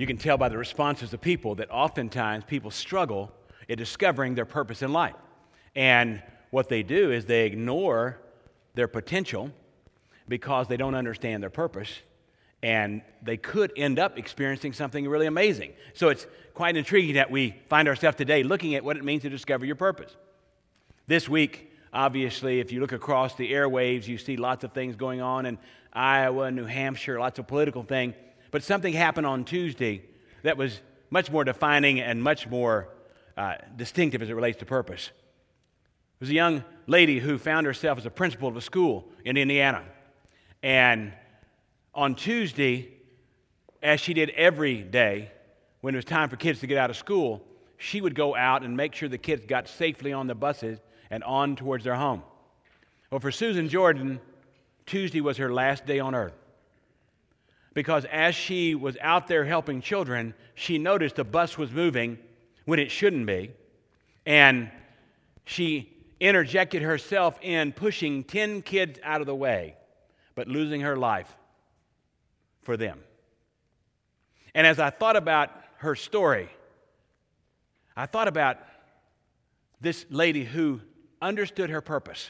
You can tell by the responses of people that oftentimes people struggle at discovering their purpose in life. And what they do is they ignore their potential because they don't understand their purpose, and they could end up experiencing something really amazing. So it's quite intriguing that we find ourselves today looking at what it means to discover your purpose. This week, obviously, if you look across the airwaves, you see lots of things going on in Iowa, New Hampshire, lots of political things. But something happened on Tuesday that was much more defining and much more distinctive as it relates to purpose. There was a young lady who found herself as a principal of a school in Indiana. And on Tuesday, as she did every day, when it was time for kids to get out of school, she would go out and make sure the kids got safely on the buses and on towards their home. Well, for Susan Jordan, Tuesday was her last day on earth. Because as she was out there helping children, she noticed the bus was moving when it shouldn't be, and she interjected herself in pushing 10 kids out of the way, but losing her life for them. And as I thought about her story, I thought about this lady who understood her purpose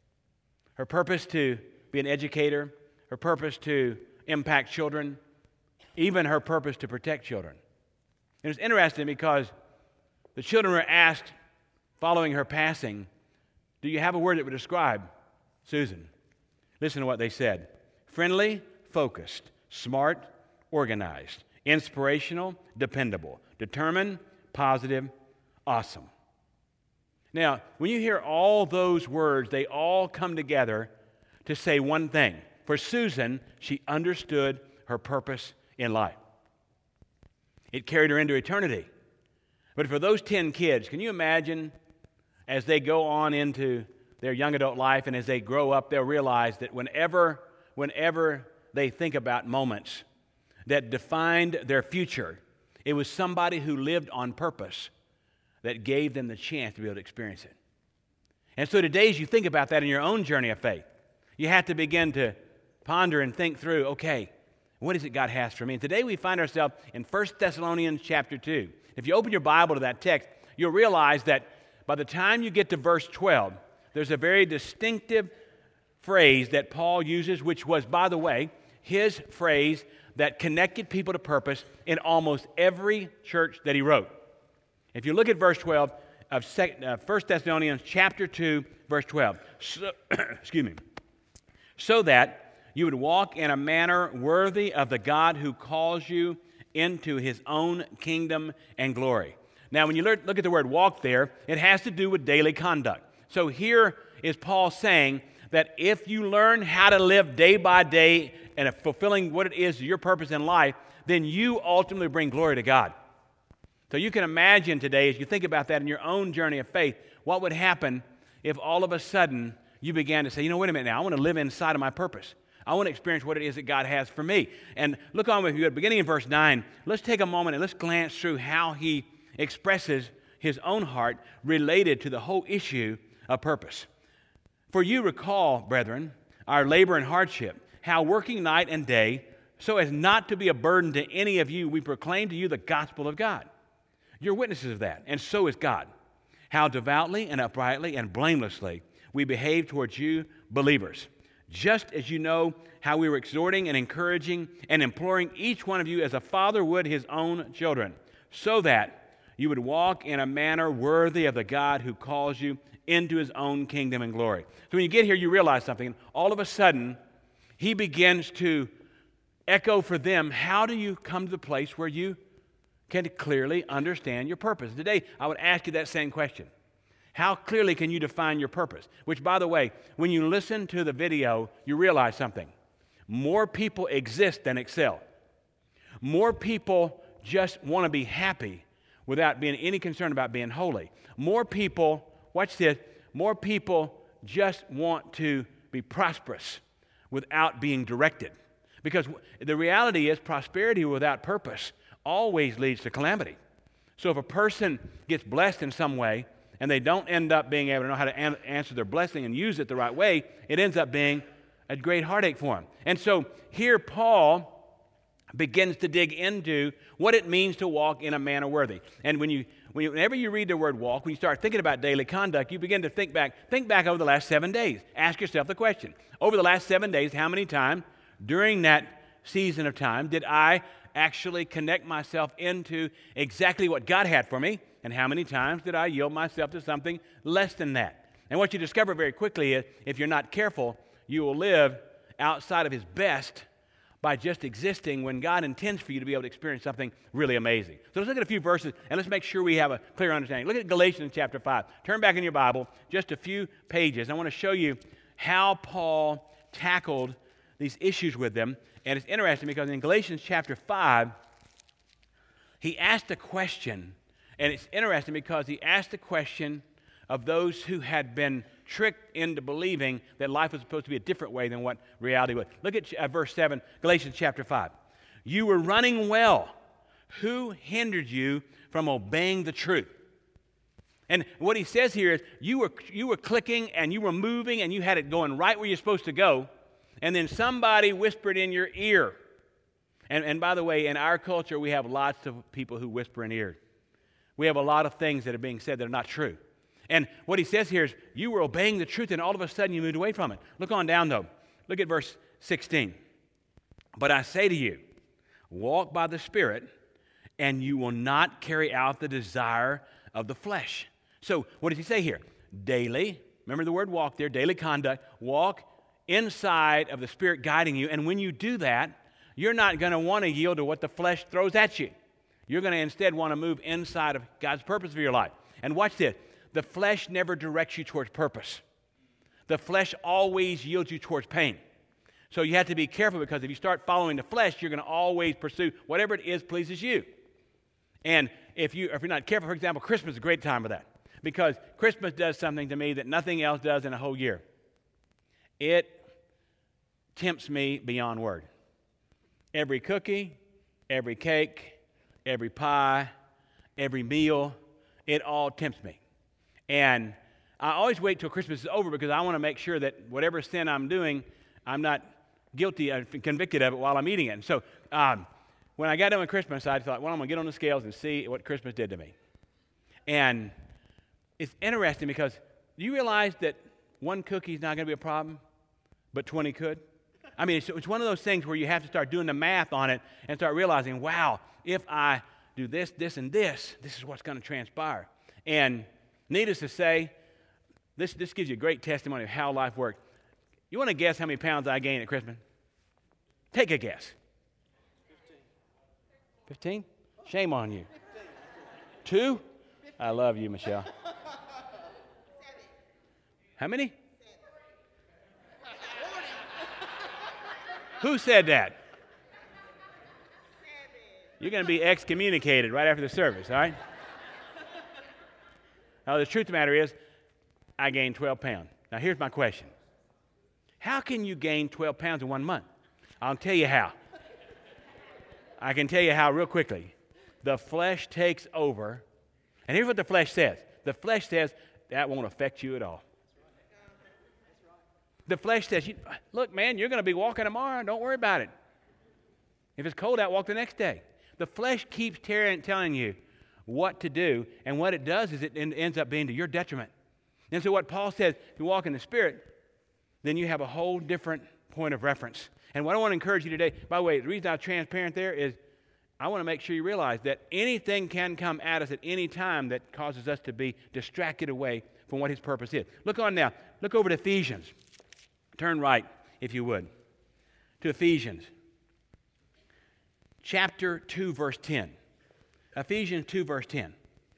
to be an educator, her purpose to impact children, even her purpose to protect children. And it's interesting because the children were asked following her passing, do you have a word that would describe Susan? Listen to what they said. Friendly, focused, smart, organized, inspirational, dependable, determined, positive, awesome. Now, when you hear all those words, they all come together to say one thing. For Susan, she understood her purpose in life. It carried her into eternity. But for those 10 kids, can you imagine as they go on into their young adult life and as they grow up, they'll realize that whenever they think about moments that defined their future, it was somebody who lived on purpose that gave them the chance to be able to experience it. And so today, as you think about that in your own journey of faith, you have to begin to ponder and think through, okay, what is it God has for me? And today we find ourselves in 1 Thessalonians chapter 2. If you open your Bible to that text, you'll realize that by the time you get to verse 12, there's a very distinctive phrase that Paul uses, which was, by the way, his phrase that connected people to purpose in almost every church that he wrote. If you look at verse 12 of 1 Thessalonians chapter 2, verse 12, so that you would walk in a manner worthy of the God who calls you into his own kingdom and glory. Now, when you look at the word walk there, it has to do with daily conduct. So here is Paul saying that if you learn how to live day by day and fulfilling what it is your purpose in life, then you ultimately bring glory to God. So you can imagine today, as you think about that in your own journey of faith, what would happen if all of a sudden you began to say, wait a minute now, I want to live inside of my purpose. I want to experience what it is that God has for me. And look on with you at beginning in verse 9. Let's take a moment and let's glance through how he expresses his own heart related to the whole issue of purpose. For you recall, brethren, our labor and hardship, how working night and day, so as not to be a burden to any of you, we proclaim to you the gospel of God. You're witnesses of that, and so is God. How devoutly and uprightly and blamelessly we behave towards you believers, just as you know how we were exhorting and encouraging and imploring each one of you as a father would his own children, so that you would walk in a manner worthy of the God who calls you into his own kingdom and glory. So when you get here, you realize something. All of a sudden, he begins to echo for them, how do you come to the place where you can clearly understand your purpose? Today, I would ask you that same question. How clearly can you define your purpose? Which, by the way, when you listen to the video, you realize something. More people exist than excel. More people just want to be happy without being any concern about being holy. More people, watch this, more people just want to be prosperous without being directed. Because the reality is prosperity without purpose always leads to calamity. So if a person gets blessed in some way and they don't end up being able to know how to answer their blessing and use it the right way, it ends up being a great heartache for them. And so here Paul begins to dig into what it means to walk in a manner worthy. And whenever you read the word walk, when you start thinking about daily conduct, you begin to think back over the last 7 days. Ask yourself the question, over the last 7 days, how many times during that season of time did I actually connect myself into exactly what God had for me? And how many times did I yield myself to something less than that? And what you discover very quickly is, if you're not careful, you will live outside of His best by just existing when God intends for you to be able to experience something really amazing. So let's look at a few verses, and let's make sure we have a clear understanding. Look at Galatians chapter 5. Turn back in your Bible just a few pages. I want to show you how Paul tackled these issues with them. And it's interesting because in Galatians chapter 5, he asked a question. And it's interesting because he asked the question of those who had been tricked into believing that life was supposed to be a different way than what reality was. Look at verse 7, Galatians chapter 5. You were running well. Who hindered you from obeying the truth? And what he says here is you were clicking and you were moving and you had it going right where you're supposed to go. And then somebody whispered in your ear. And by the way, in our culture, we have lots of people who whisper in ears. We have a lot of things that are being said that are not true. And what he says here is you were obeying the truth and all of a sudden you moved away from it. Look on down though. Look at verse 16. But I say to you, walk by the Spirit and you will not carry out the desire of the flesh. So what does he say here? Daily, remember the word walk there, daily conduct, walk inside of the Spirit guiding you. And when you do that, you're not going to want to yield to what the flesh throws at you. You're going to instead want to move inside of God's purpose for your life. And watch this. The flesh never directs you towards purpose. The flesh always yields you towards pain. So you have to be careful because if you start following the flesh, you're going to always pursue whatever it is pleases you. And if you're not careful, for example, Christmas is a great time for that. Because Christmas does something to me that nothing else does in a whole year. It tempts me beyond word. Every cookie, every cake, every pie, every meal, it all tempts me. And I always wait till Christmas is over because I want to make sure that whatever sin I'm doing, I'm not guilty and convicted of it while I'm eating it. And so when I got done with Christmas, I thought, well, I'm going to get on the scales and see what Christmas did to me. And it's interesting because you realize that one cookie is not going to be a problem, but 20 could? I mean, it's one of those things where you have to start doing the math on it and start realizing, wow, if I do this, this, and this is what's going to transpire. And needless to say, this gives you a great testimony of how life works. You want to guess how many pounds I gained at Christmas? Take a guess. 15? Shame on you. 2? I love you, Michelle. How many? Who said that? You're going to be excommunicated right after the service, all right? Now, the truth of the matter is, I gained 12 pounds. Now, here's my question. How can you gain 12 pounds in 1 month? I'll tell you how. I can tell you how real quickly. The flesh takes over. And here's what the flesh says. The flesh says, that won't affect you at all. The flesh says, look, man, you're going to be walking tomorrow. Don't worry about it. If it's cold out, walk the next day. The flesh keeps telling you what to do, and what it does is it ends up being to your detriment. And so what Paul says, if you walk in the Spirit, then you have a whole different point of reference. And what I want to encourage you today, by the way, the reason I'm transparent there is I want to make sure you realize that anything can come at us at any time that causes us to be distracted away from what His purpose is. Look on now. Look over to Ephesians. Turn right, if you would, to Ephesians. Chapter 2, verse 10. Ephesians 2, verse 10.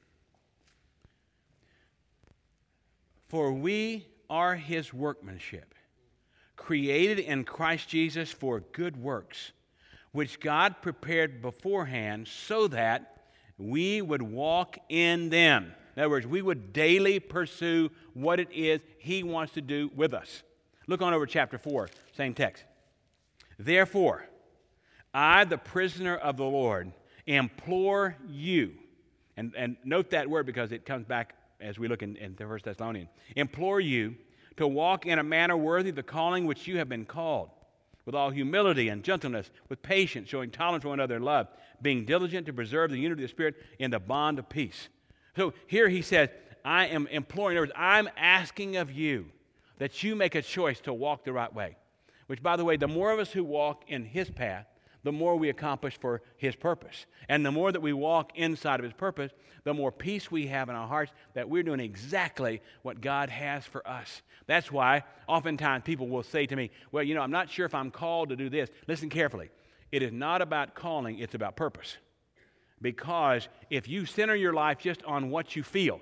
For we are His workmanship, created in Christ Jesus for good works, which God prepared beforehand so that we would walk in them. In other words, we would daily pursue what it is He wants to do with us. Look on over chapter 4, same text. Therefore, I, the prisoner of the Lord, implore you, and note that word because it comes back as we look in 1 Thessalonians, implore you to walk in a manner worthy of the calling which you have been called, with all humility and gentleness, with patience, showing tolerance for one another in love, being diligent to preserve the unity of the Spirit in the bond of peace. So here he says, I am imploring, in other words, I'm asking of you that you make a choice to walk the right way. Which, by the way, the more of us who walk in his path, the more we accomplish for his purpose. And the more that we walk inside of his purpose, the more peace we have in our hearts that we're doing exactly what God has for us. That's why oftentimes people will say to me, well, I'm not sure if I'm called to do this. Listen carefully. It is not about calling, it's about purpose. Because if you center your life just on what you feel,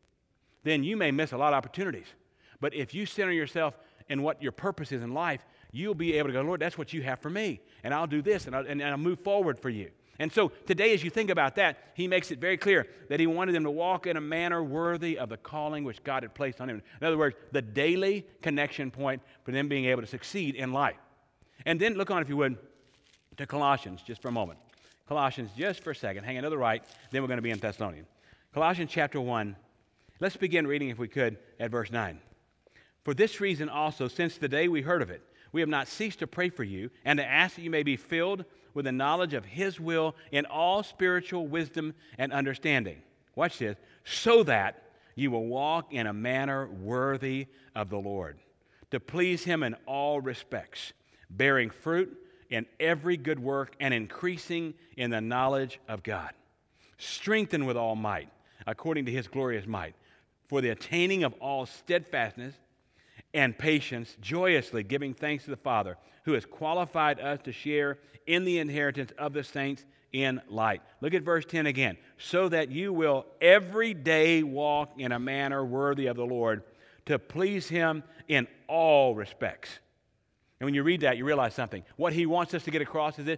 then you may miss a lot of opportunities. But if you center yourself in what your purpose is in life, you'll be able to go, Lord, that's what you have for me, and I'll do this, and I'll move forward for you. And so today, as you think about that, he makes it very clear that he wanted them to walk in a manner worthy of the calling which God had placed on him. In other words, the daily connection point for them being able to succeed in life. And then look on, if you would, to Colossians just for a moment. Colossians, just for a second. Hang on to the right, then we're going to be in Thessalonians. Colossians chapter 1. Let's begin reading, if we could, at verse 9. For this reason also, since the day we heard of it, we have not ceased to pray for you and to ask that you may be filled with the knowledge of his will in all spiritual wisdom and understanding. Watch this. So that you will walk in a manner worthy of the Lord, to please him in all respects, bearing fruit in every good work and increasing in the knowledge of God, strengthened with all might, according to his glorious might, for the attaining of all steadfastness and patience, joyously giving thanks to the Father, who has qualified us to share in the inheritance of the saints in light. Look at verse 10 again. So that you will every day walk in a manner worthy of the Lord, to please him in all respects. And when you read that, you realize something. What he wants us to get across is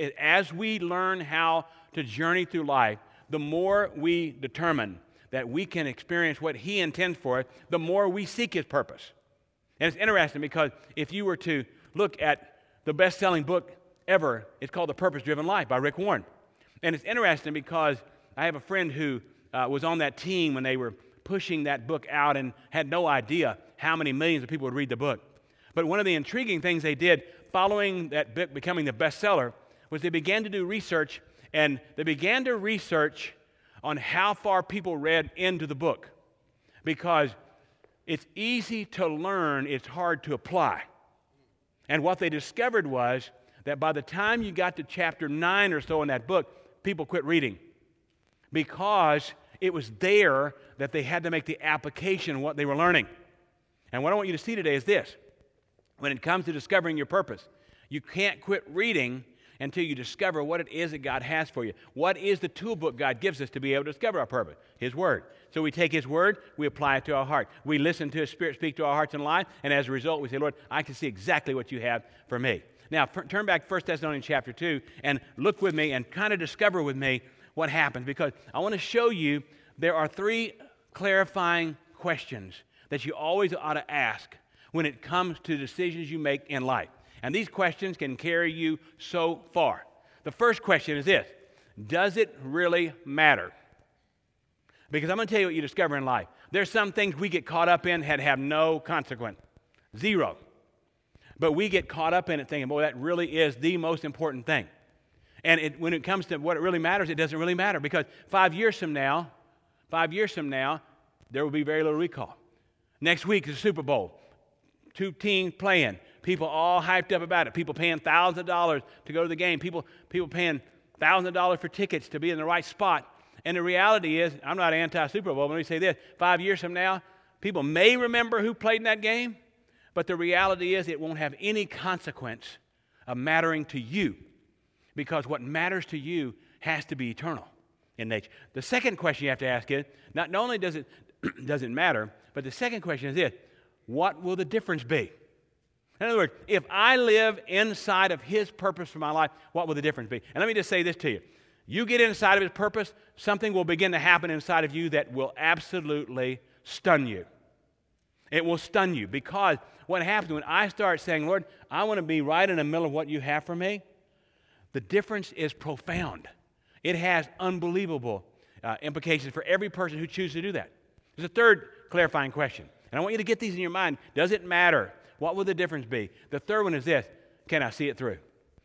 as we learn how to journey through life, the more we determine that we can experience what he intends for us, the more we seek his purpose. And it's interesting because if you were to look at the best-selling book ever, it's called The Purpose-Driven Life by Rick Warren. And it's interesting because I have a friend who was on that team when they were pushing that book out and had no idea how many millions of people would read the book. But one of the intriguing things they did following that book becoming the bestseller was they began to do research, and they began to research on how far people read into the book. Because it's easy to learn, it's hard to apply. And what they discovered was that by the time you got to chapter 9 or so in that book, people quit reading. Because it was there that they had to make the application of what they were learning. And what I want you to see today is this. When it comes to discovering your purpose, you can't quit reading until you discover what it is that God has for you. What is the toolbook God gives us to be able to discover our purpose? His Word. So we take His Word, we apply it to our heart. We listen to His Spirit speak to our hearts and life, and as a result, we say, Lord, I can see exactly what you have for me. Now, turn back to 1 Thessalonians chapter 2 and look with me and kind of discover with me what happens, because I want to show you there are 3 clarifying questions that you always ought to ask when it comes to decisions you make in life. And these questions can carry you so far. The first question is this: does it really matter? Because I'm going to tell you what you discover in life. There's some things we get caught up in that have no consequence. Zero. But we get caught up in it thinking, boy, that really is the most important thing. And when it comes to what it really matters, it doesn't really matter, because 5 years from now, there will be very little recall. Next week is the Super Bowl. 2 teams playing. People all hyped up about it. People paying thousands of dollars to go to the game. People paying thousands of dollars for tickets to be in the right spot. And the reality is, I'm not anti-Super Bowl, but let me say this. 5 years from now, people may remember who played in that game, but the reality is it won't have any consequence of mattering to you, because what matters to you has to be eternal in nature. The second question you have to ask is, not only does it matter, but the second question is this: what will the difference be? In other words, if I live inside of His purpose for my life, what will the difference be? And let me just say this to you. You get inside of His purpose, something will begin to happen inside of you that will absolutely stun you. It will stun you, because what happens when I start saying, Lord, I want to be right in the middle of what you have for me, the difference is profound. It has unbelievable implications for every person who chooses to do that. There's a third clarifying question, and I want you to get these in your mind. Does it matter? What will the difference be? The third one is this: Can I see it through?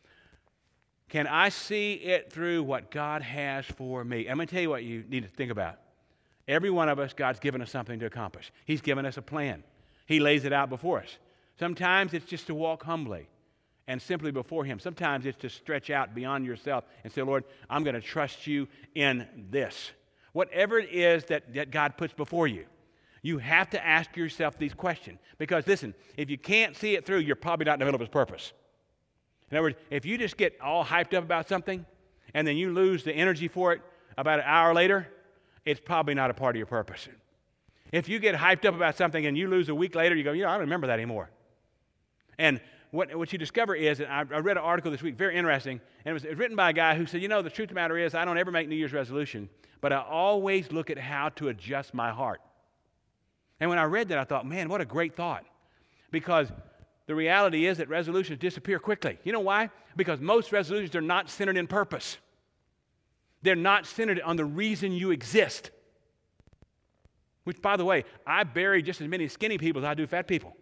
Can I see it through what God has for me? I'm going to tell you what you need to think about. Every one of us, God's given us something to accomplish. He's given us a plan. He lays it out before us. Sometimes it's just to walk humbly and simply before Him. Sometimes it's to stretch out beyond yourself and say, Lord, I'm going to trust you in this. Whatever it is that God puts before you, you have to ask yourself these questions. Because listen, if you can't see it through, you're probably not in the middle of His purpose. In other words, if you just get all hyped up about something and then you lose the energy for it about an hour later, it's probably not a part of your purpose. If you get hyped up about something and you lose a week later, you go, I don't remember that anymore. And what you discover is, and I read an article this week, very interesting, and it was written by a guy who said, the truth of the matter is, I don't ever make New Year's resolution, but I always look at how to adjust my heart. And when I read that, I thought, man, what a great thought. Because the reality is that resolutions disappear quickly. You know why? Because most resolutions are not centered in purpose. They're not centered on the reason you exist. Which, by the way, I bury just as many skinny people as I do fat people.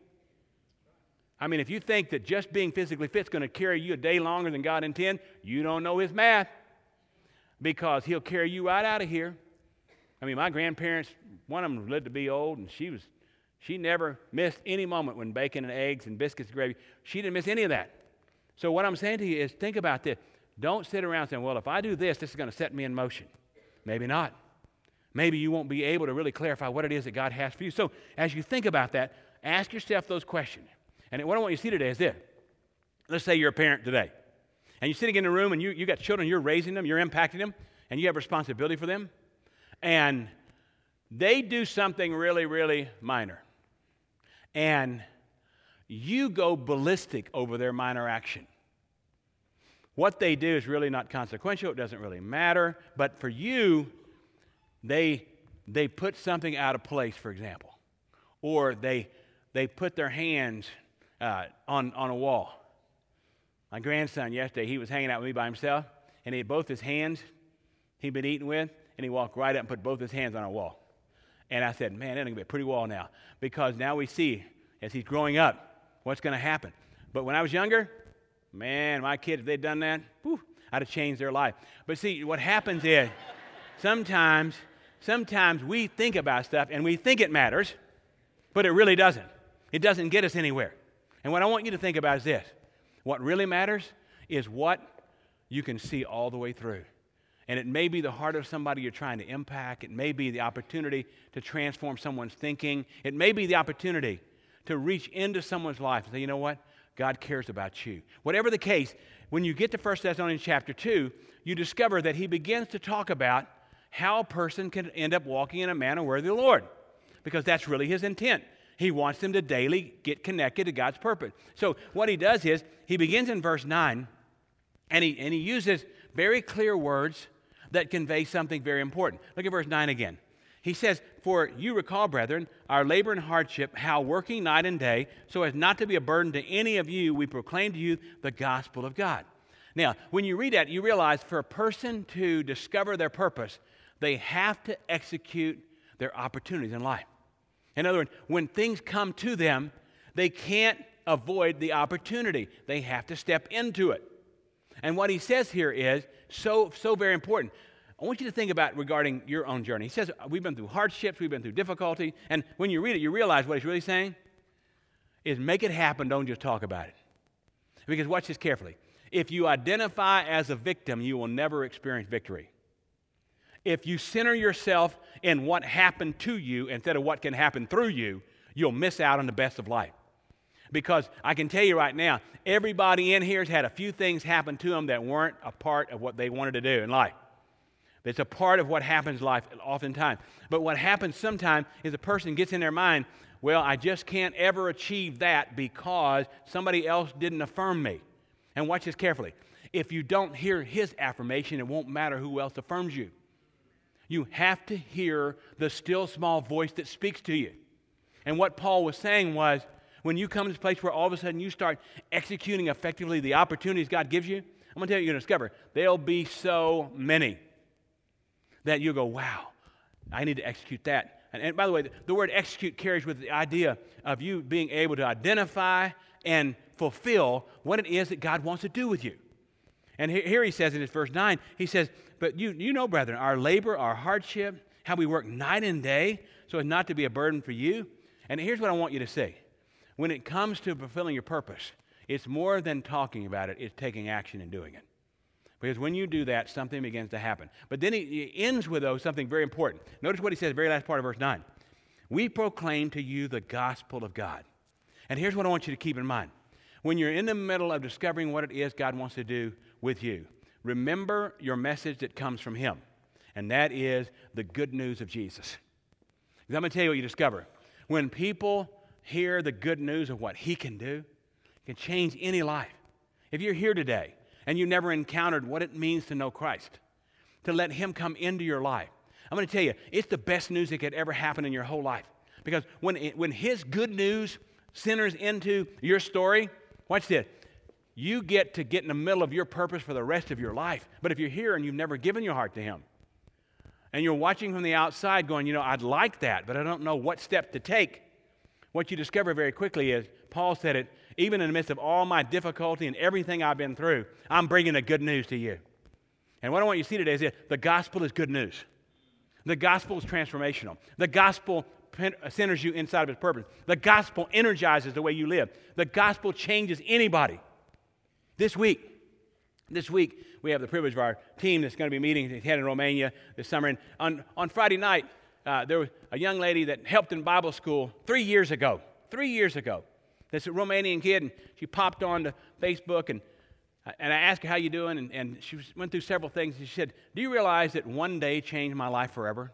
I mean, if you think that just being physically fit is going to carry you a day longer than God intended, you don't know His math. Because He'll carry you right out of here. I mean, my grandparents, one of them lived to be old, and she never missed any moment when bacon and eggs and biscuits and gravy. She didn't miss any of that. So what I'm saying to you is think about this. Don't sit around saying, well, if I do this, this is going to set me in motion. Maybe not. Maybe you won't be able to really clarify what it is that God has for you. So as you think about that, ask yourself those questions. And what I want you to see today is this. Let's say you're a parent today. And you're sitting in a room and you got children, you're raising them, you're impacting them, and you have responsibility for them. And they do something really, really minor. And you go ballistic over their minor action. What they do is really not consequential. It doesn't really matter. But for you, they put something out of place, for example. Or they put their hands on a wall. My grandson yesterday, he was hanging out with me by himself, and he had both his hands he'd been eating with, and he walked right up and put both his hands on a wall. And I said, man, that's going to be a pretty wall now. Because now we see, as he's growing up, what's going to happen. But when I was younger, man, my kids, if they'd done that, I'd have changed their life. But see, what happens is, sometimes we think about stuff, and we think it matters, but it really doesn't. It doesn't get us anywhere. And what I want you to think about is this. What really matters is what you can see all the way through. And it may be the heart of somebody you're trying to impact. It may be the opportunity to transform someone's thinking. It may be the opportunity to reach into someone's life and say, you know what? God cares about you. Whatever the case, when you get to 1 Thessalonians chapter 2, you discover that he begins to talk about how a person can end up walking in a manner worthy of the Lord. Because that's really his intent. He wants them to daily get connected to God's purpose. So what he does is, he begins in verse 9, and he uses very clear words that convey something very important. Look at verse 9 again. He says, for you recall, brethren, our labor and hardship, how working night and day, so as not to be a burden to any of you, we proclaim to you the gospel of God. Now, when you read that, you realize for a person to discover their purpose, they have to execute their opportunities in life. In other words, when things come to them, they can't avoid the opportunity. They have to step into it. And what he says here is so very important. I want you to think about regarding your own journey. He says, we've been through hardships, we've been through difficulty, and when you read it, you realize what he's really saying is make it happen, don't just talk about it. Because watch this carefully. If you identify as a victim, you will never experience victory. If you center yourself in what happened to you instead of what can happen through you, you'll miss out on the best of life. Because I can tell you right now, everybody in here has had a few things happen to them that weren't a part of what they wanted to do in life. It's a part of what happens in life oftentimes. But what happens sometimes is a person gets in their mind, well, I just can't ever achieve that because somebody else didn't affirm me. And watch this carefully. If you don't hear his affirmation, it won't matter who else affirms you. You have to hear the still small voice that speaks to you. And what Paul was saying was, when you come to this place where all of a sudden you start executing effectively the opportunities God gives you, I'm going to tell you, you're going to discover there'll be so many that you'll go, wow, I need to execute that. And by the way, the word execute carries with the idea of you being able to identify and fulfill what it is that God wants to do with you. And here he says in his verse 9, he says, but you know, brethren, our labor, our hardship, how we work night and day so as not to be a burden for you. And here's what I want you to see. When it comes to fulfilling your purpose, it's more than talking about it, it's taking action and doing it. Because when you do that, something begins to happen. But then he ends with, though, something very important. Notice what he says, the very last part of verse 9. We proclaim to you the gospel of God. And here's what I want you to keep in mind. When you're in the middle of discovering what it is God wants to do with you, remember your message that comes from him. And that is the good news of Jesus. Because I'm going to tell you what you discover. When people hear the good news of what he can do, it can change any life. If you're here today and you never encountered what it means to know Christ, to let him come into your life, I'm going to tell you, it's the best news that could ever happen in your whole life. Because when his good news centers into your story, watch this, you get in the middle of your purpose for the rest of your life. But if you're here and you've never given your heart to him, and you're watching from the outside going, I'd like that, but I don't know what step to take, what you discover very quickly is, Paul said it, even in the midst of all my difficulty and everything I've been through, I'm bringing the good news to you. And what I want you to see today is that the gospel is good news. The gospel is transformational. The gospel centers you inside of its purpose. The gospel energizes the way you live. The gospel changes anybody. This week, we have the privilege of our team that's going to be meeting head in Romania this summer. And on Friday night, there was a young lady that helped in Bible school 3 years ago. 3 years ago. This Romanian kid, and she popped on to Facebook, and I asked her, how you doing? And she went through several things. And she said, do you realize that one day changed my life forever?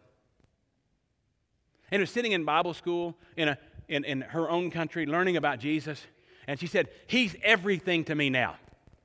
And was sitting in Bible school in her own country, learning about Jesus. And she said, he's everything to me now.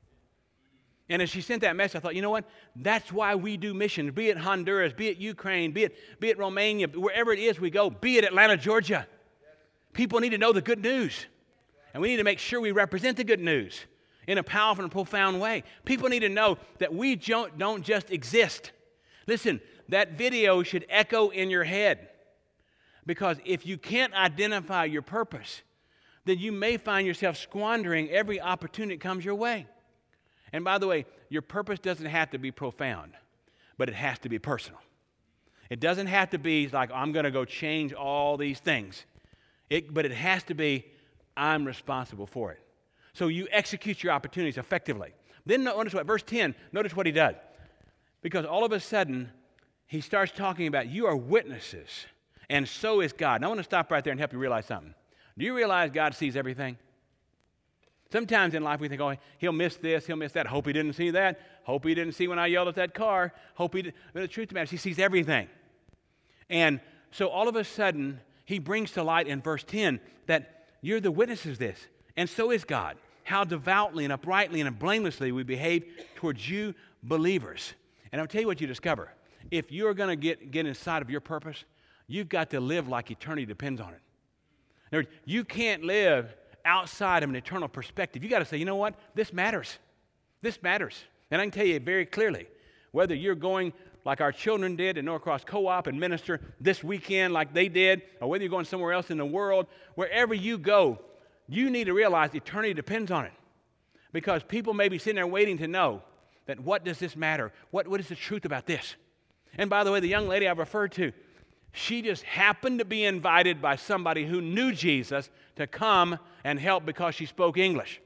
And as she sent that message, I thought, you know what? That's why we do missions, be it Honduras, be it Ukraine, be it Romania, wherever it is we go, be it Atlanta, Georgia. People need to know the good news. And we need to make sure we represent the good news in a powerful and profound way. People need to know that we don't just exist. Listen, that video should echo in your head. Because if you can't identify your purpose, then you may find yourself squandering every opportunity that comes your way. And by the way, your purpose doesn't have to be profound, but it has to be personal. It doesn't have to be like, I'm going to go change all these things. But it has to be, I'm responsible for it. So you execute your opportunities effectively. Then notice what, verse 10, notice what he does. Because all of a sudden, he starts talking about you are witnesses, and so is God. And I want to stop right there and help you realize something. Do you realize God sees everything? Sometimes in life we think, oh, he'll miss this, he'll miss that. Hope he didn't see that. Hope he didn't see when I yelled at that car. Hope he didn't. But the truth of the matter is he sees everything. And so all of a sudden, he brings to light in verse 10 that you're the witnesses of this, and so is God. How devoutly and uprightly and blamelessly we behave towards you believers. And I'll tell you what you discover. If you're going to get inside of your purpose, you've got to live like eternity depends on it. In other words, you can't live outside of an eternal perspective. You got to say, you know what? This matters. This matters. And I can tell you very clearly, whether you're going like our children did in Norcross Co-op and minister this weekend like they did, or whether you're going somewhere else in the world, wherever you go, you need to realize eternity depends on it. Because people may be sitting there waiting to know that what does this matter? What is the truth about this? And by the way, the young lady I've referred to, she just happened to be invited by somebody who knew Jesus to come and help because she spoke English.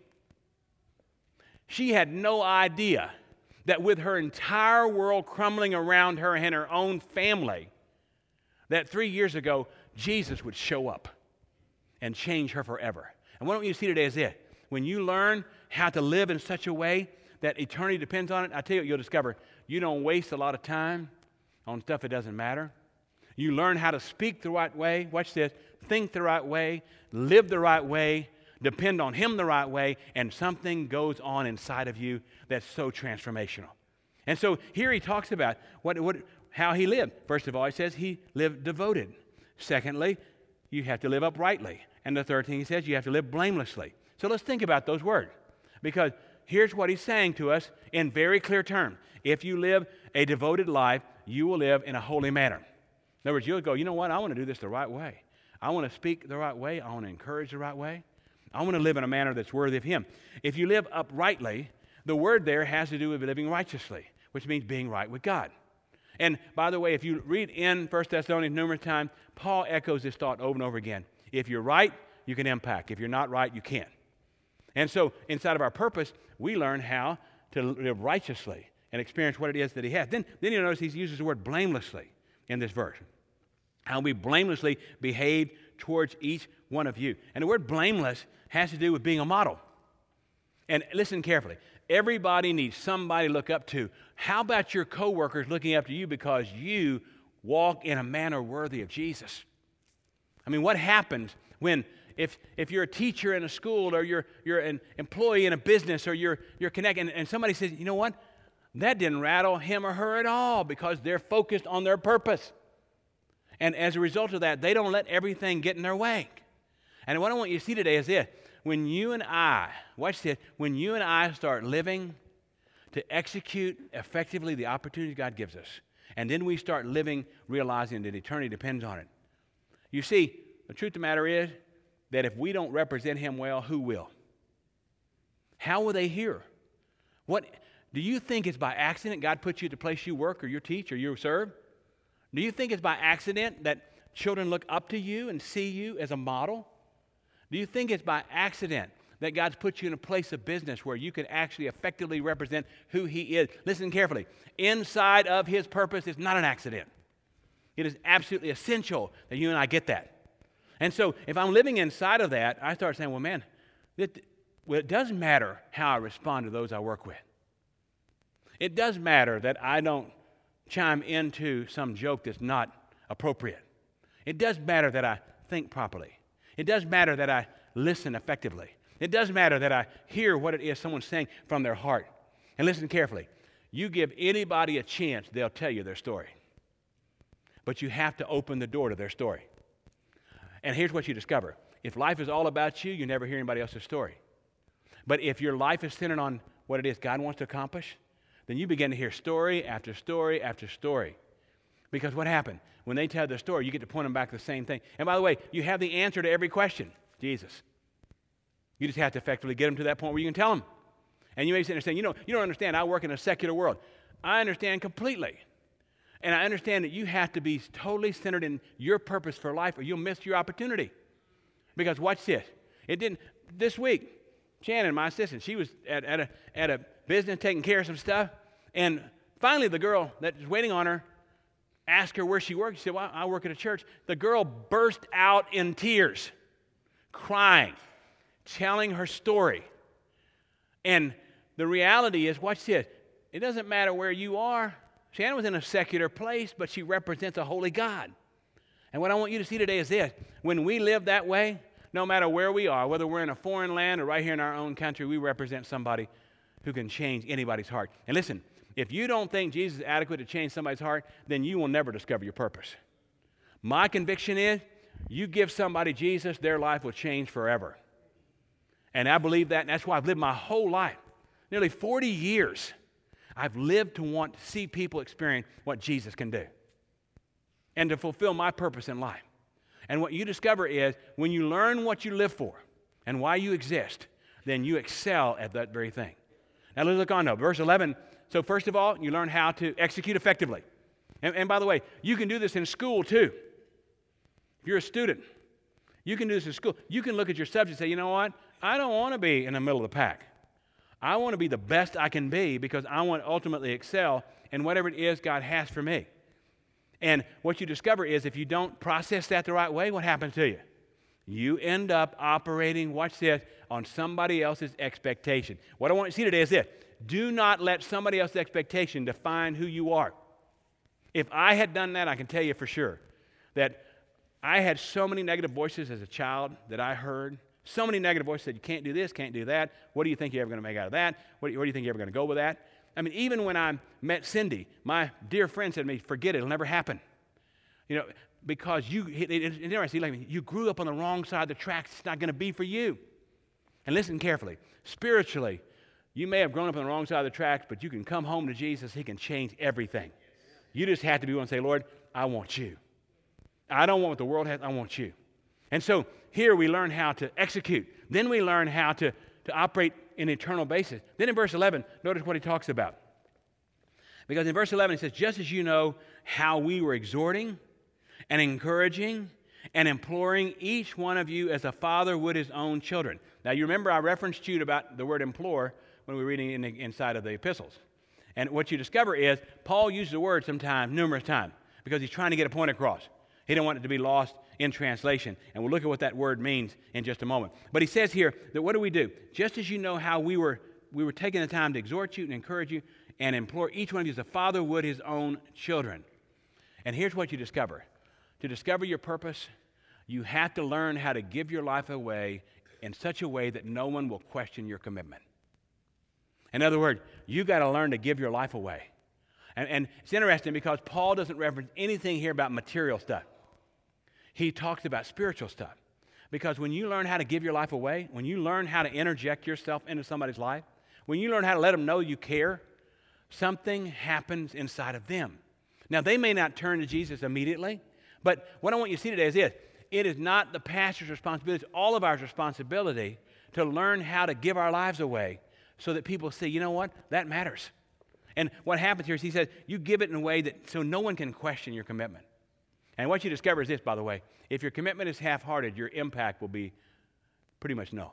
She had no idea that with her entire world crumbling around her and her own family, that 3 years ago, Jesus would show up and change her forever. And what I want you to see today is this. When you learn how to live in such a way that eternity depends on it, I tell you what you'll discover. You don't waste a lot of time on stuff that doesn't matter. You learn how to speak the right way. Watch this. Think the right way. Live the right way. Depend on him the right way. And something goes on inside of you that's so transformational. And so here he talks about how he lived. First of all, he says he lived devoted. Secondly, you have to live uprightly. And the third thing he says, you have to live blamelessly. So let's think about those words. Because here's what he's saying to us in very clear terms. If you live a devoted life, you will live in a holy manner. In other words, you'll go, you know what? I want to do this the right way. I want to speak the right way. I want to encourage the right way. I want to live in a manner that's worthy of Him. If you live uprightly, the word there has to do with living righteously, which means being right with God. And by the way, if you read in 1 Thessalonians numerous times, Paul echoes this thought over and over again. If you're right, you can impact. If you're not right, you can't. And so inside of our purpose, we learn how to live righteously and experience what it is that He has. Then you'll notice He uses the word blamelessly in this verse. How we blamelessly behave towards each one of you. And the word blameless has to do with being a model. And listen carefully. Everybody needs somebody to look up to. How about your coworkers looking up to you because you walk in a manner worthy of Jesus? I mean, what happens when, if you're a teacher in a school or you're an employee in a business or you're connected and somebody says, you know what? That didn't rattle him or her at all because they're focused on their purpose. And as a result of that, they don't let everything get in their way. And what I want you to see today is this. When you and I, watch this, when you and I start living to execute effectively the opportunities God gives us, and then we start living realizing that eternity depends on it. You see, the truth of the matter is that if we don't represent Him well, who will? How will they hear? What do you think it's by accident God puts you at the place you work or you teach or you serve? Do you think it's by accident that children look up to you and see you as a model? Do you think it's by accident that God's put you in a place of business where you can actually effectively represent who He is? Listen carefully. Inside of His purpose is not an accident. It is absolutely essential that you and I get that. And so if I'm living inside of that, I start saying, well, man, it does matter how I respond to those I work with. It does matter that I don't chime into some joke that's not appropriate. It does matter that I think properly. It does matter that I listen effectively. It does matter that I hear what it is someone's saying from their heart. And listen carefully. You give anybody a chance, they'll tell you their story. But you have to open the door to their story. And here's what you discover. If life is all about you, you never hear anybody else's story. But if your life is centered on what it is God wants to accomplish, then you begin to hear story after story after story. Because what happened? When they tell their story, you get to point them back to the same thing. And by the way, you have the answer to every question. Jesus. You just have to effectively get them to that point where you can tell them. And you may say, you don't understand. I work in a secular world. I understand completely. And I understand that you have to be totally centered in your purpose for life or you'll miss your opportunity. Because watch this. This week, Shannon, my assistant, she was at a business taking care of some stuff. And finally, the girl that was waiting on her asked her where she worked. She said, well, I work at a church. The girl burst out in tears, crying, telling her story. And the reality is, watch this, it doesn't matter where you are. Shannon was in a secular place, but she represents a holy God. And what I want you to see today is this. When we live that way, no matter where we are, whether we're in a foreign land or right here in our own country, we represent somebody who can change anybody's heart. And listen, if you don't think Jesus is adequate to change somebody's heart, then you will never discover your purpose. My conviction is, you give somebody Jesus, their life will change forever. And I believe that, and that's why I've lived my whole life. Nearly 40 years, I've lived to want to see people experience what Jesus can do and to fulfill my purpose in life. And what you discover is, when you learn what you live for and why you exist, then you excel at that very thing. Now let's look on now. Verse 11. So first of all, you learn how to execute effectively. And by the way, you can do this in school too. If you're a student, you can do this in school. You can look at your subject and say, you know what? I don't want to be in the middle of the pack. I want to be the best I can be because I want to ultimately excel in whatever it is God has for me. And what you discover is if you don't process that the right way, what happens to you? You end up operating, watch this, on somebody else's expectation. What I want you to see today is this. Do not let somebody else's expectation define who you are. If I had done that, I can tell you for sure that I had so many negative voices as a child that I heard. So many negative voices said, you can't do this, can't do that. What do you think you're ever going to make out of that? Where do you think you're ever going to go with that? I mean, even when I met Cindy, my dear friend said to me, forget it, it'll never happen. Because it's interesting, like you grew up on the wrong side of the tracks, it's not going to be for you. And listen carefully. Spiritually, you may have grown up on the wrong side of the tracks, but you can come home to Jesus. He can change everything. You just have to be willing to say, Lord, I want you. I don't want what the world has. I want you. And so here we learn how to execute. Then we learn how to operate in an eternal basis. Then in verse 11, notice what he talks about. Because in verse 11 he says, just as you know how we were exhorting and encouraging and imploring each one of you as a father would his own children. Now you remember I referenced to you about the word implore when we were reading inside of the epistles. And what you discover is Paul uses the word sometimes, numerous times, because he's trying to get a point across. He didn't want it to be lost in translation. And we'll look at what that word means in just a moment. But he says here that what do? Just as you know how we were taking the time to exhort you and encourage you and implore each one of you as a father would his own children. And here's what you discover. To discover your purpose, you have to learn how to give your life away in such a way that no one will question your commitment. In other words, you've got to learn to give your life away. And it's interesting because Paul doesn't reference anything here about material stuff. He talks about spiritual stuff. Because when you learn how to give your life away, when you learn how to interject yourself into somebody's life, when you learn how to let them know you care, something happens inside of them. Now, they may not turn to Jesus immediately, but what I want you to see today is this. It is not the pastor's responsibility, it's all of our responsibility to learn how to give our lives away so that people see, you know what, that matters. And what happens here is he says, you give it in a way that so no one can question your commitment. And what you discover is this, by the way. If your commitment is half-hearted, your impact will be pretty much no.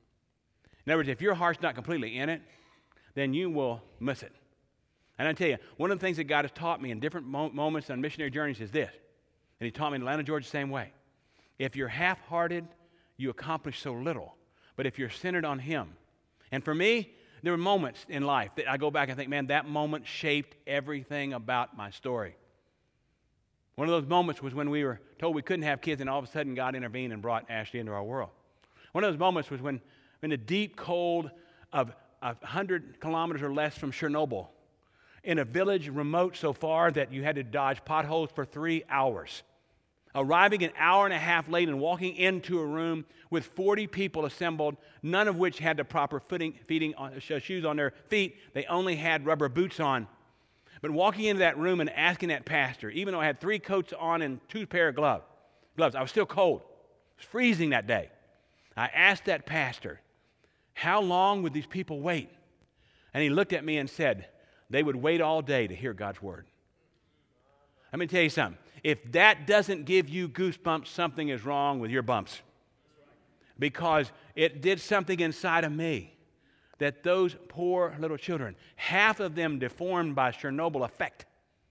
In other words, if your heart's not completely in it, then you will miss it. And I tell you, one of the things that God has taught me in different moments on missionary journeys is this. And he taught me in Atlanta, Georgia, the same way. If you're half-hearted, you accomplish so little. But if you're centered on him. And for me, there were moments in life that I go back and think, man, that moment shaped everything about my story. One of those moments was when we were told we couldn't have kids, and all of a sudden God intervened and brought Ashley into our world. One of those moments was when in the deep cold of 100 kilometers or less from Chernobyl, in a village remote so far that you had to dodge potholes for 3 hours, arriving an hour and a half late and walking into a room with 40 people assembled, none of which had the proper shoes on their feet. They only had rubber boots on. But walking into that room and asking that pastor, even though I had 3 coats on and 2 pair of gloves, I was still cold. It was freezing that day. I asked that pastor, how long would these people wait? And he looked at me and said, they would wait all day to hear God's word. Let me tell you something. If that doesn't give you goosebumps, something is wrong with your bumps. Because it did something inside of me. That those poor little children, half of them deformed by Chernobyl effect,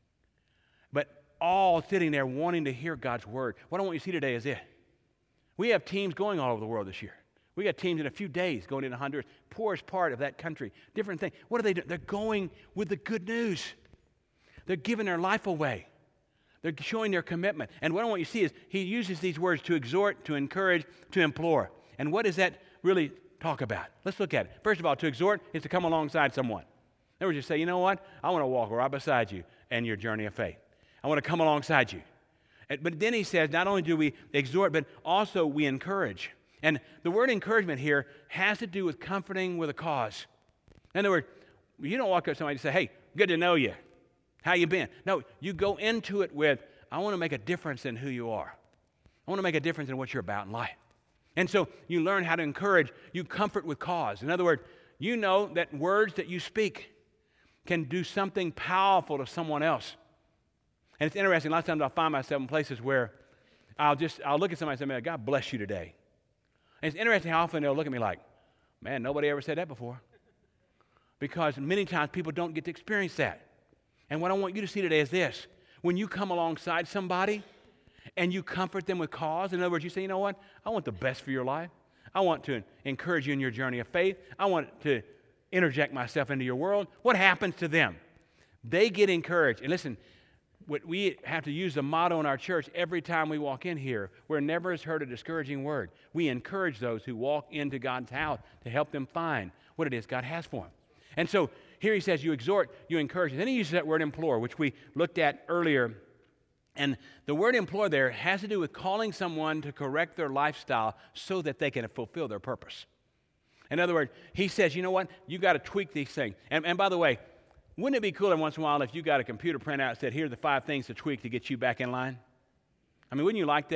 but all sitting there wanting to hear God's word. What I want you to see today is this. We have teams going all over the world this year. We got teams in a few days going into Honduras, poorest part of that country, different thing. What are they doing? They're going with the good news. They're giving their life away. They're showing their commitment. And what I want you to see is he uses these words to exhort, to encourage, to implore. And what does that really talk about? Let's look at it. First of all, to exhort is to come alongside someone. In other words, you say, you know what? I want to walk right beside you in your journey of faith. I want to come alongside you. But then he says, not only do we exhort, but also we encourage. And the word encouragement here has to do with comforting with a cause. In other words, you don't walk up to somebody and say, hey, good to know you. How you been? No, you go into it with, I want to make a difference in who you are. I want to make a difference in what you're about in life. And so you learn how to encourage, you comfort with cause. In other words, you know that words that you speak can do something powerful to someone else. And it's interesting, a lot of times I'll find myself in places where I'll look at somebody and say, man, God bless you today. And it's interesting how often they'll look at me like, man, nobody ever said that before. Because many times people don't get to experience that. And what I want you to see today is this. When you come alongside somebody and you comfort them with cause, in other words, you say, you know what? I want the best for your life. I want to encourage you in your journey of faith. I want to interject myself into your world. What happens to them? They get encouraged. And listen, what we have to use the motto in our church every time we walk in here, where never has heard a discouraging word. We encourage those who walk into God's house to help them find what it is God has for them. And so here he says you exhort, you encourage. And then he uses that word implore, which we looked at earlier. And the word implore there has to do with calling someone to correct their lifestyle so that they can fulfill their purpose. In other words, he says, you know what? You got to tweak these things. And by the way, wouldn't it be cool every once in a while if you got a computer printout that said, here are the 5 things to tweak to get you back in line? I mean, wouldn't you like that?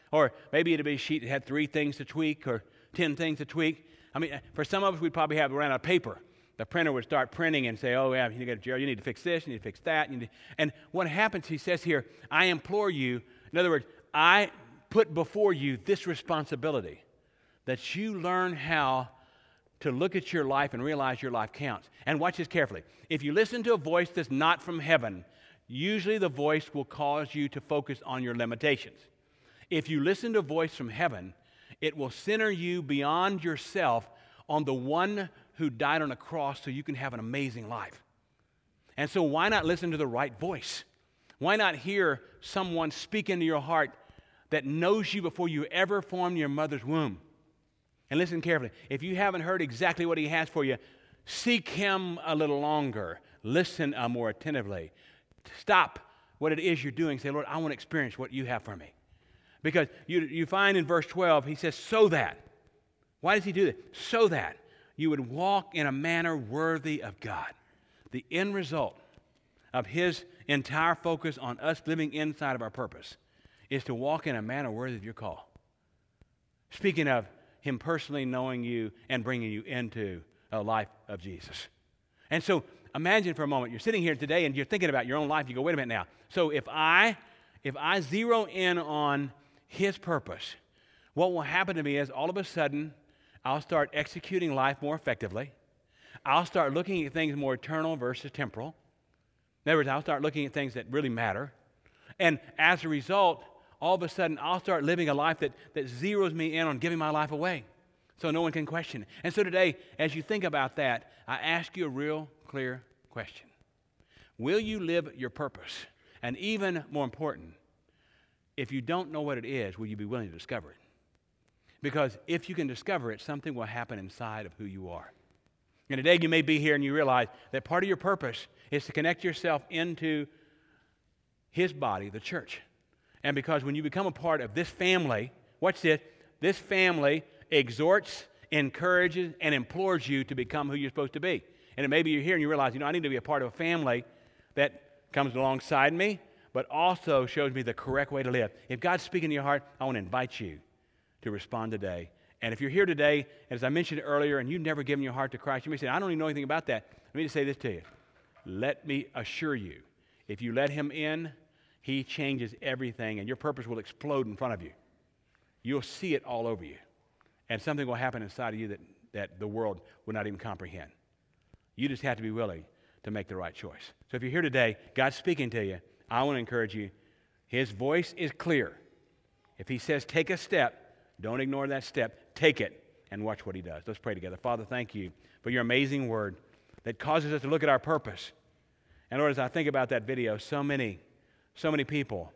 Or maybe it'd be a sheet that had 3 things to tweak or 10 things to tweak. I mean, for some of us, we'd probably run out of paper. The printer would start printing and say, oh, yeah, you need to fix this, you need to fix that. And what happens, he says here, I implore you, in other words, I put before you this responsibility, that you learn how to look at your life and realize your life counts. And watch this carefully. If you listen to a voice that's not from heaven, usually the voice will cause you to focus on your limitations. If you listen to a voice from heaven, it will center you beyond yourself on the one who died on a cross so you can have an amazing life. And so why not listen to the right voice? Why not hear someone speak into your heart that knows you before you ever formed your mother's womb? And listen carefully. If you haven't heard exactly what he has for you, seek him a little longer. Listen more attentively. Stop what it is you're doing. Say, Lord, I want to experience what you have for me. Because you find in verse 12, he says, so that. Why does he do that? So that you would walk in a manner worthy of God. The end result of his entire focus on us living inside of our purpose is to walk in a manner worthy of your call. Speaking of him personally knowing you and bringing you into a life of Jesus. And so imagine for a moment, you're sitting here today and you're thinking about your own life. You go, wait a minute now. So if I zero in on his purpose, what will happen to me is all of a sudden I'll start executing life more effectively. I'll start looking at things more eternal versus temporal. In other words, I'll start looking at things that really matter. And as a result, all of a sudden, I'll start living a life that zeroes me in on giving my life away so no one can question it. And so today, as you think about that, I ask you a real clear question. Will you live your purpose? And even more important, if you don't know what it is, will you be willing to discover it? Because if you can discover it, something will happen inside of who you are. And today you may be here and you realize that part of your purpose is to connect yourself into his body, the church. And because when you become a part of this family, watch this family exhorts, encourages, and implores you to become who you're supposed to be. And maybe you're here and you realize, I need to be a part of a family that comes alongside me, but also shows me the correct way to live. If God's speaking to your heart, I want to invite you to respond today. And if you're here today, as I mentioned earlier, and you've never given your heart to Christ, you may say, I don't even know anything about that. Let me just say this to you. Let me assure you, if you let him in, he changes everything, and your purpose will explode in front of you. You'll see it all over you. And something will happen inside of you that the world will not even comprehend. You just have to be willing to make the right choice. So if you're here today, God's speaking to you, I want to encourage you. His voice is clear. If he says take a step, don't ignore that step. Take it and watch what he does. Let's pray together. Father, thank you for your amazing word that causes us to look at our purpose. And Lord, as I think about that video, so many people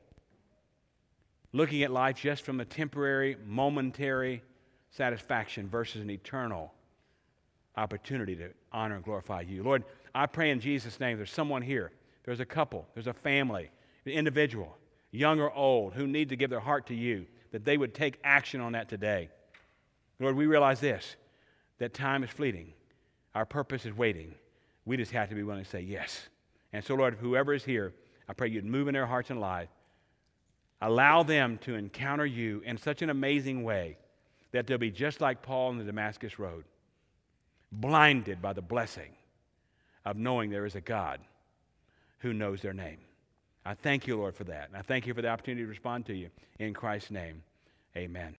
looking at life just from a temporary, momentary satisfaction versus an eternal opportunity to honor and glorify you. Lord, I pray in Jesus' name, there's someone here, there's a couple, there's a family, an individual, young or old, who need to give their heart to you, that they would take action on that today. Lord, we realize this, that time is fleeting. Our purpose is waiting. We just have to be willing to say yes. And so, Lord, whoever is here, I pray you'd move in their hearts and lives. Allow them to encounter you in such an amazing way that they'll be just like Paul on the Damascus Road, blinded by the blessing of knowing there is a God who knows their name. I thank you, Lord, for that. And I thank you for the opportunity to respond to you. In Christ's name, amen.